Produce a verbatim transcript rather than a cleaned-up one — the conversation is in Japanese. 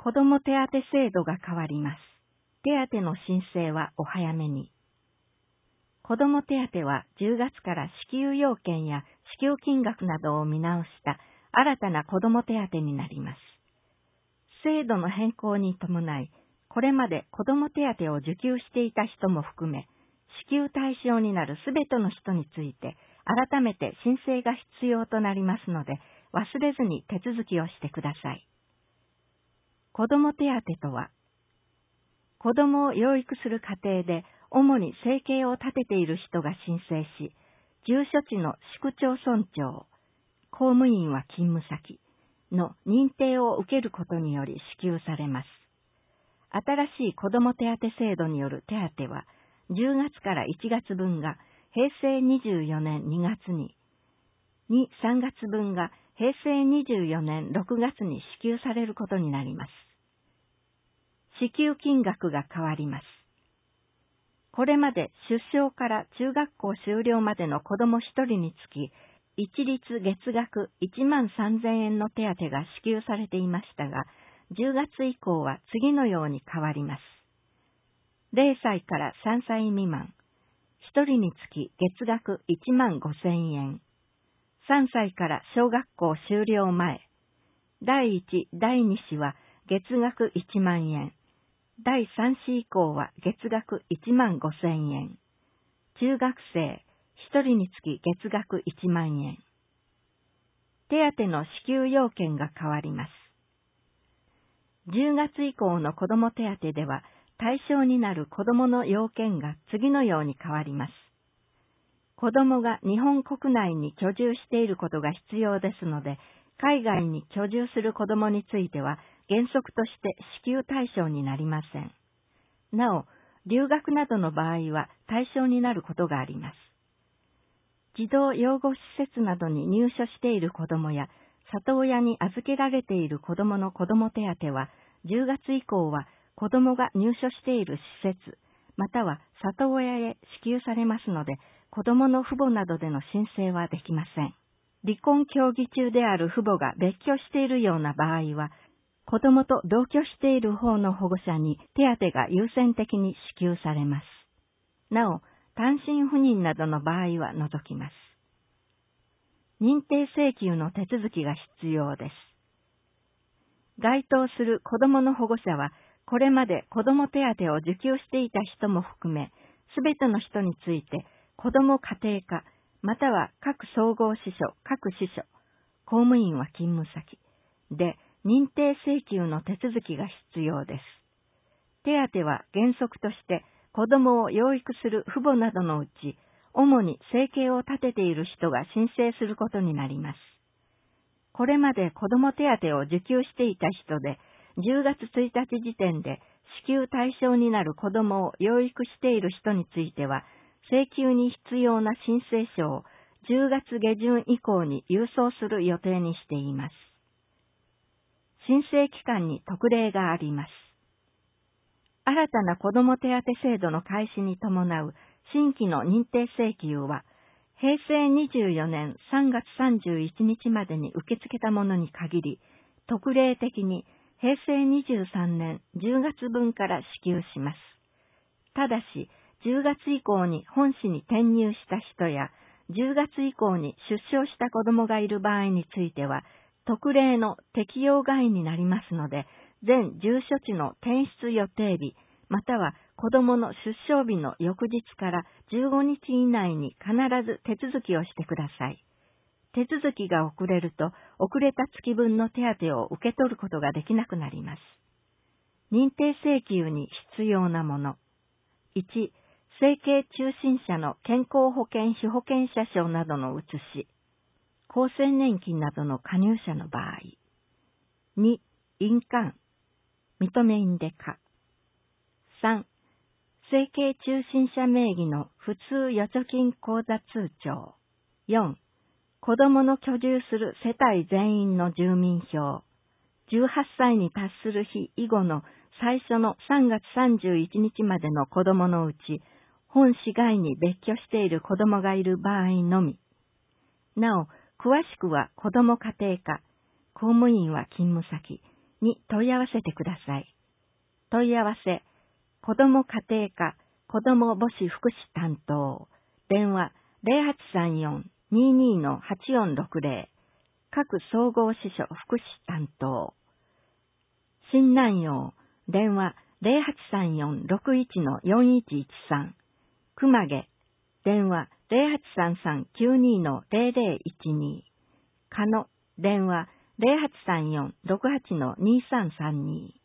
子ども手当制度が変わります。手当の申請はお早めに。子ども手当はじゅうがつから支給要件や支給金額などを見直した新たな子ども手当になります。制度の変更に伴い、これまで子ども手当を受給していた人も含め、支給対象になるすべての人について、改めて申請が必要となりますので、忘れずに手続きをしてください。子ども手当とは、子どもを養育する家庭で、主に生計を立てている人が申請し、住所地の市区町村長、公務員は勤務先の認定を受けることにより支給されます。新しい子ども手当制度による手当は、じゅうがつからいちがつぶんがへいせいにじゅうよねんにがつに、に、さんがつぶんがへいせいにじゅうよねんろくがつに支給されることになります。支給金額が変わります。これまで出生から中学校修了までの子どもひとりにつき、一律月額いちまんさんぜんえんの手当が支給されていましたが、じゅうがつ以降は次のように変わります。れいさいからさんさい未満、ひとりにつき月額いちまんごせんえん。さんさいから小学校修了前、だいいち、だいに子は月額いちまんえん。だいさん子以降は月額いちまんごせんえん。中学生ひとりにつき月額いちまんえん。手当の支給要件が変わります。じゅうがつ以降の子ども手当では対象になる子どもの要件が次のように変わります。子どもが日本国内に居住していることが必要ですので、海外に居住する子どもについては原則として支給対象になりません。なお、留学などの場合は対象になることがあります。児童養護施設などに入所している子どもや、里親に預けられている子どもの子ども手当は、じゅうがつ以降は子どもが入所している施設、または里親へ支給されますので、子どもの父母などでの申請はできません。離婚協議中である父母が別居しているような場合は、子どもと同居している方の保護者に手当が優先的に支給されます。なお、単身赴任などの場合は除きます。認定請求の手続きが必要です。該当する子どもの保護者は、これまで子ども手当を受給していた人も含め、すべての人について、子ども家庭科、または各総合支所、各支所、公務員は勤務先で認定請求の手続きが必要です。手当は原則として子どもを養育する父母などのうち、主に生計を立てている人が申請することになります。これまで子ども手当を受給していた人で、じゅうがつついたち時点で支給対象になる子どもを養育している人については、請求に必要な申請書をじゅうがつげじゅん以降に郵送する予定にしています。申請期間に特例があります。新たな子ども手当制度の開始に伴う新規の認定請求は、へいせいにじゅうよねんさんがつさんじゅういちにちまでに受け付けたものに限り、特例的にへいせいにじゅうさんねんじゅうがつぶんから支給します。ただし、じゅうがつ以降に本市に転入した人や、じゅうがつ以降に出生した子どもがいる場合については、特例の適用外になりますので、全住所地の転出予定日、または子どもの出生日の翌日からじゅうごにち以内に必ず手続きをしてください。手続きが遅れると、遅れた月分の手当を受け取ることができなくなります。認定請求に必要なもの。いち、生計中心者の健康保険被保険者証などの写し、厚生年金などの加入者の場合。に、印鑑、認め印でか。さん、生計中心者名義の普通預貯金口座通帳。よん、子どもの居住する世帯全員の住民票。じゅうはっさいに達する日以後の最初のさんがつさんじゅういちにちまでの子どものうち、本市外に別居している子どもがいる場合のみ。なお、詳しくは子ども家庭科、公務員は勤務先、 に問い合わせてください。問い合わせ、子ども家庭科子ども母子福祉担当、電話 ゼロはちさんよん にーにー はちよんろくゼロ、各総合支所福祉担当。新南陽、電話 ゼロはちさんよん ろくいち よんいちいちさん、熊毛、電話 ゼロはちさんさん きゅうにー ゼロゼロいちに、かの、電話ゼロはちさんよん ろくはち にーさんさんに。